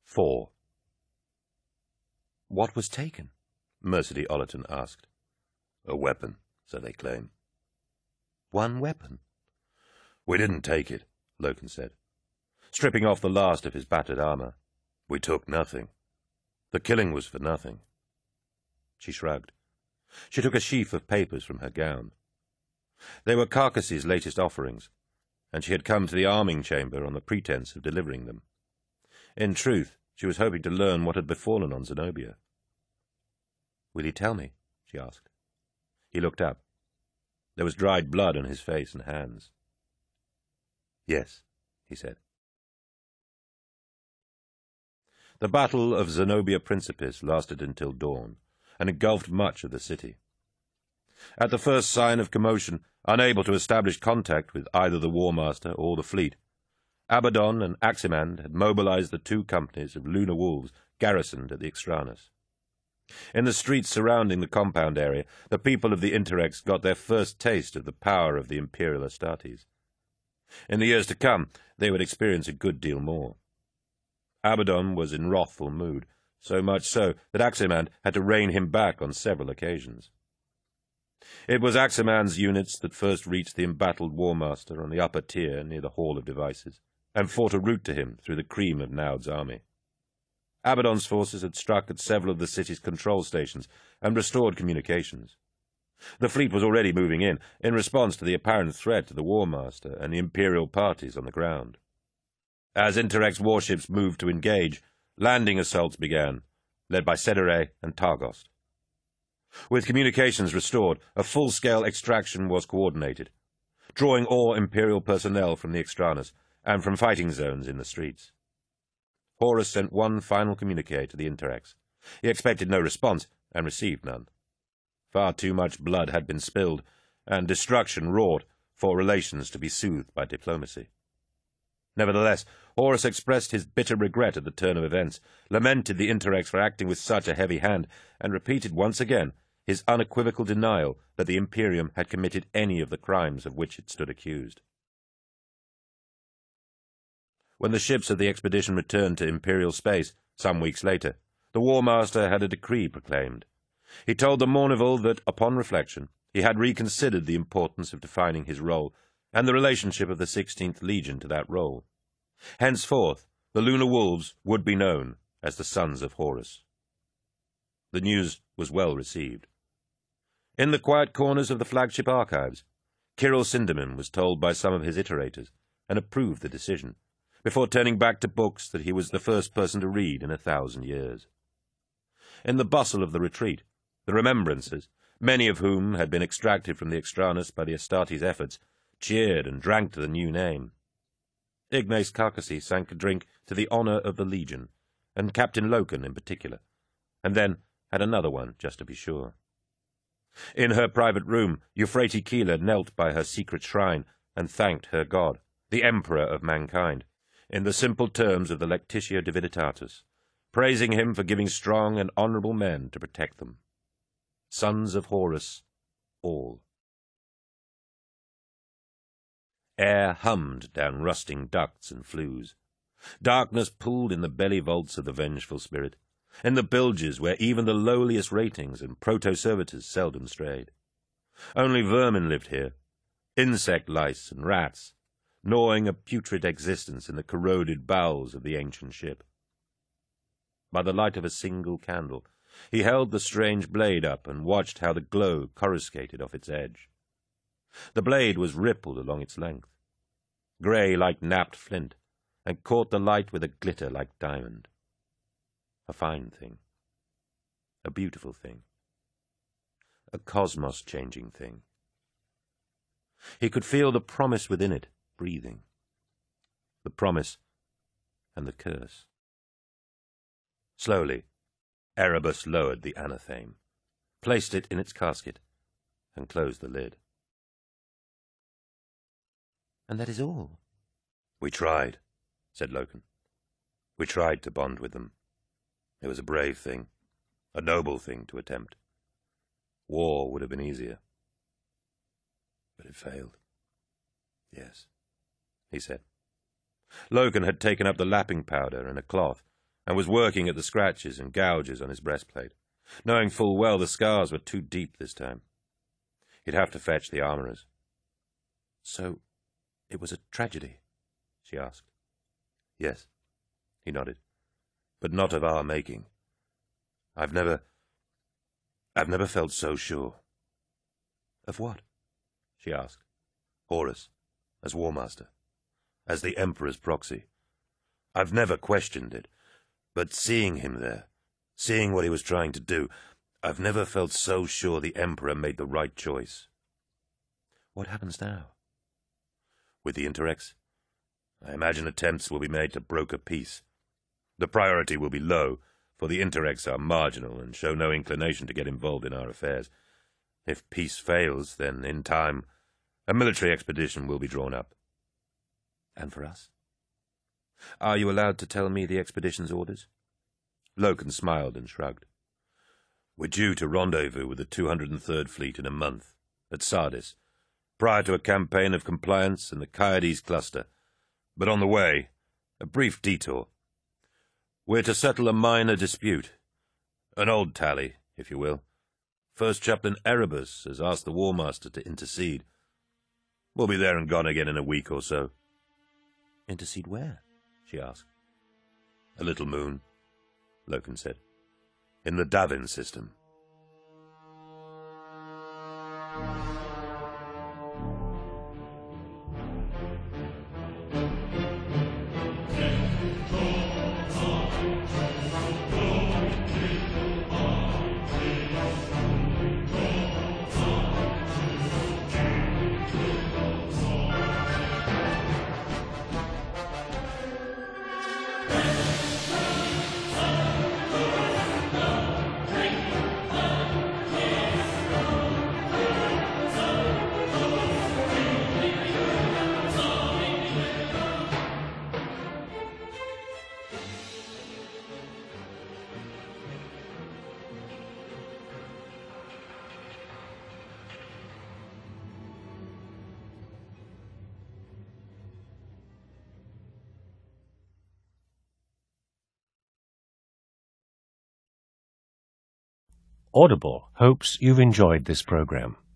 4. What was taken? Mercedy Ollerton asked. A weapon, so they claim. One weapon? We didn't take it, Loken said, stripping off the last of his battered armor. We took nothing. The killing was for nothing. She shrugged. She took a sheaf of papers from her gown. They were Carcass's latest offerings, and she had come to the arming chamber on the pretense of delivering them. In truth, she was hoping to learn what had befallen on Zenobia. "Will you tell me?" she asked. He looked up. There was dried blood on his face and hands. "Yes," he said. The Battle of Zenobia Principis lasted until dawn, and engulfed much of the city. At the first sign of commotion, unable to establish contact with either the War Master or the fleet, Abaddon and Aximand had mobilized the 2 companies of lunar wolves garrisoned at the Extranus. In the streets surrounding the compound area, the people of the Interrex got their first taste of the power of the Imperial Astartes. In the years to come, they would experience a good deal more. Abaddon was in wrathful mood, so much so that Aximand had to rein him back on several occasions. It was Aximand's units that first reached the embattled War Master on the upper tier near the Hall of Devices, and fought a route to him through the cream of Naud's army. Abaddon's forces had struck at several of the city's control stations and restored communications. The fleet was already moving in response to the apparent threat to the War Master and the Imperial parties on the ground. As Interrex warships moved to engage, landing assaults began, led by Cedere and Targost. With communications restored, a full-scale extraction was coordinated, drawing all Imperial personnel from the Extranus and from fighting zones in the streets. Horus sent one final communique to the Interrex. He expected no response, and received none. Far too much blood had been spilled, and destruction wrought, for relations to be soothed by diplomacy. Nevertheless, Horus expressed his bitter regret at the turn of events, lamented the Interrex for acting with such a heavy hand, and repeated once again his unequivocal denial that the Imperium had committed any of the crimes of which it stood accused. When the ships of the expedition returned to Imperial space, some weeks later, the War Master had a decree proclaimed. He told the Mournival that, upon reflection, he had reconsidered the importance of defining his role and the relationship of the 16th Legion to that role. Henceforth, the Lunar Wolves would be known as the Sons of Horus. The news was well received. In the quiet corners of the flagship archives, Kyril Sindamin was told by some of his iterators, and approved the decision, before turning back to books that he was the first person to read in 1,000 years. In the bustle of the retreat, the remembrancers, many of whom had been extracted from the Extranus by the Astartes' efforts, cheered and drank to the new name. Ignace Carcassy sank a drink to the honor of the Legion, and Captain Loken in particular, and then had another one just to be sure. In her private room, Euphrates Keeler knelt by her secret shrine and thanked her god, the Emperor of mankind, in the simple terms of the Lectitio Divinitatus, praising him for giving strong and honorable men to protect them. Sons of Horus, all. Air hummed down rusting ducts and flues. Darkness pooled in the belly vaults of the vengeful spirit, in the bilges where even the lowliest ratings and proto-servitors seldom strayed. Only vermin lived here, insect lice and rats, gnawing a putrid existence in the corroded bowels of the ancient ship. By the light of a single candle, he held the strange blade up and watched how the glow coruscated off its edge. The blade was rippled along its length, grey like napped flint, and caught the light with a glitter like diamond. A fine thing. A beautiful thing. A cosmos-changing thing. He could feel the promise within it, breathing. The promise and the curse. Slowly, Erebus lowered the anatheme, placed it in its casket, and closed the lid. "And that is all?" "We tried," said Loken. "We tried to bond with them. It was a brave thing, a noble thing to attempt. War would have been easier. But it failed." "Yes," he said. Loken had taken up the lapping powder and a cloth, and was working at the scratches and gouges on his breastplate, knowing full well the scars were too deep this time. He'd have to fetch the armourers. "So it was a tragedy?" she asked. "Yes," he nodded, "but not of our making. I've never felt so sure." "Of what?" she asked. "Horus, as War Master, as the Emperor's proxy. I've never questioned it, but seeing him there, seeing what he was trying to do, I've never felt so sure the Emperor made the right choice." "What happens now?" "With the Interrex, I imagine attempts will be made to broker peace. The priority will be low, for the Interrex are marginal and show no inclination to get involved in our affairs. If peace fails, then, in time, a military expedition will be drawn up." "And for us? Are you allowed to tell me the expedition's orders?" Loken smiled and shrugged. "We're due to rendezvous with the 203rd Fleet in a month, at Sardis, prior to a campaign of compliance in the Kaiades cluster. But on the way, a brief detour. We're to settle a minor dispute. An old tally, if you will. First Chaplain Erebus has asked the War Master to intercede. We'll be there and gone again in a week or so." "Intercede where?" she asked. "A little moon," Loken said. "In the Davin system." Audible hopes you've enjoyed this program.